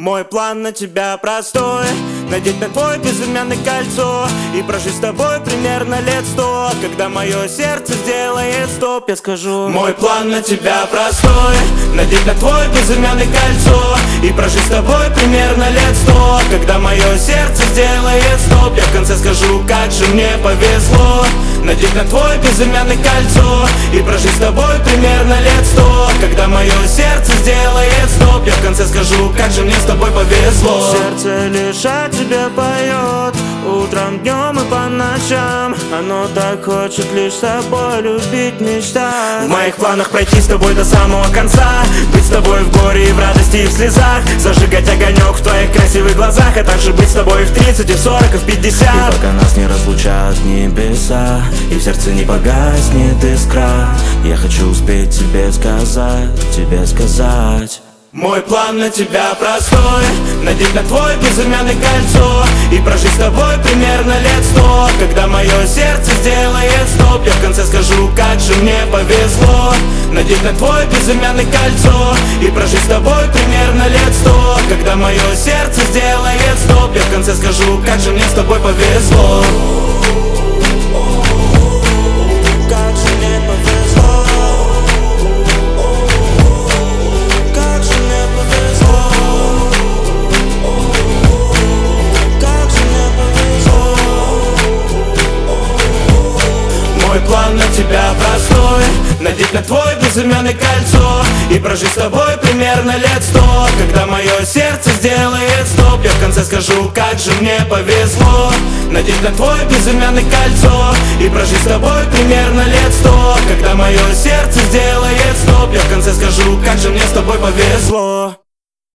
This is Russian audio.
Мой план на тебя простой: надеть на твой безымянный кольцо и прожить с тобой примерно лет 100. Когда мое сердце сделает стоп, я скажу: мой план на тебя простой: надеть на твой безымянный кольцо и прожить с тобой примерно лет 100. Когда мое сердце сделает стоп, я в конце скажу: как же мне повезло. Надеть на твой безымянный кольцо и прожить с тобой примерно лет 100. Когда мое сердце сделает стоп, я в конце скажу: как же мне с тобой повезло. Сердце лишь о тебе поет утром, днем и по ночам. Оно так хочет лишь с тобой любить, мечтать. В моих планах пройти с тобой до самого конца, быть с тобой в горе и в радости и в слезах, зажигать огонек в твоих красивых глазах, а также быть с тобой в 30, и в 40, и в 50. И пока нас не разлучают небеса и в сердце не погаснет искра, я хочу успеть тебе сказать, тебе сказать. Мой план на тебя простой: надеть на твой безымянный кольцо и прожить с тобой примерно лет 100. Когда мое сердце сделает стоп, я в конце скажу: как же мне повезло. Надеть на твой безымянный кольцо и прожить с тобой примерно лет 100. Когда мое сердце сделает стоп, я в конце скажу: как же мне с тобой повезло. Как же мне повезло. Как же мне повезло. Как же мне повезло. Мой план на тебя простой: надеть на твой безымянный кольцо и прожить с тобой примерно лет 100. Когда мое сердце сделает стоп, я в конце скажу: как же мне повезло. Надеть на твой безымянный кольцо и прожить с тобой примерно лет 100. Когда мое сердце сделает стоп, я в конце скажу: как же мне с тобой повезло.